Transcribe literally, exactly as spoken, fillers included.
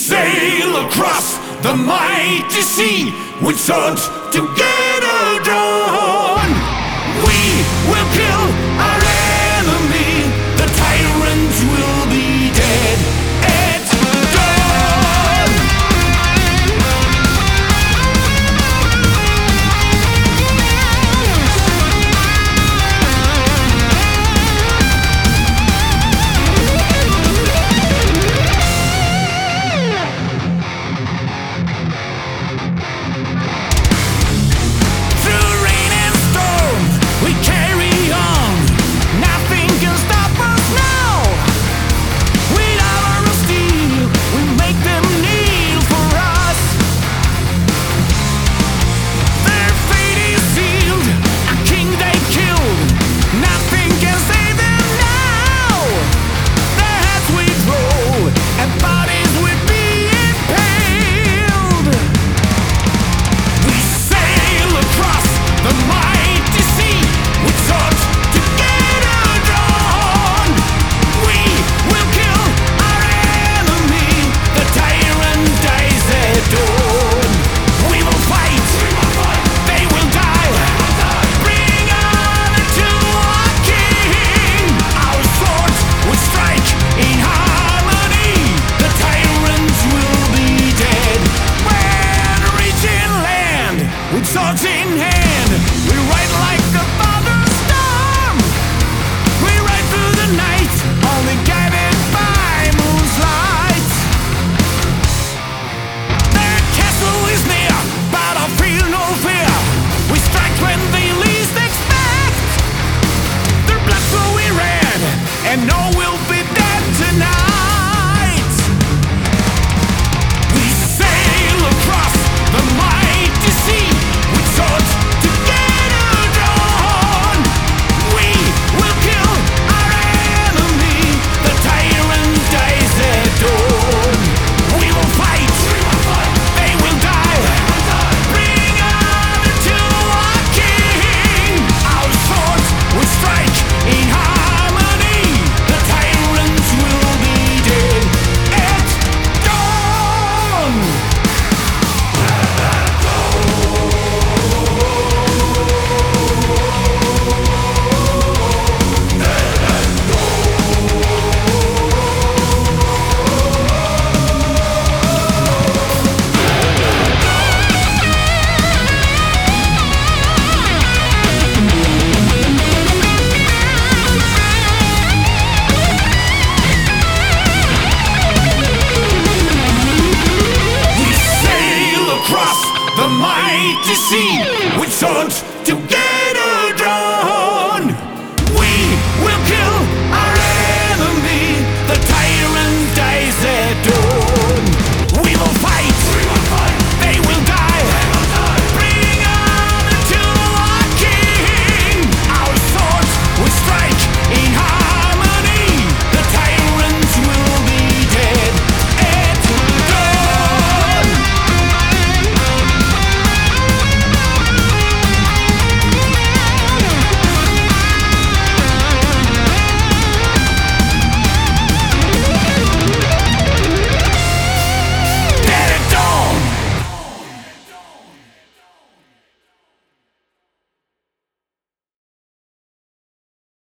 sail across the mighty sea with swords together drawn. We will kill our enemy, the tyrants will be dead at dawn. Through rain and storm, we carry on. Nothing can stop us now. With our steel, we make them kneel for us. Their fate is sealed, a king they killed. Nothing can save them now. Their heads we roll, and bodies we be impaled. We sail across the mighty sea with swords together drawn. We will kill our enemy, the tyrant dies at dawn. We will fight, they will die, bring honor to our king. Our swords will strike in harmony, the tyrants will be dead. When reaching land, with swords in hand, we ride like the thunderstorm. We ride through the night, only guided by moon's light. Their castle is near, but I feel no fear. We strike when they least expect. Their blood flowing red, and all will be dead tonight. We sail across the mighty sea with swords together drawn. We will kill our enemy, the tyrant dies at dawn. We will fight, they will die, bring honor to our king. Our swords will strike in harmony, the tyrants will be dead at dawn. We sail across the mighty sea with swords together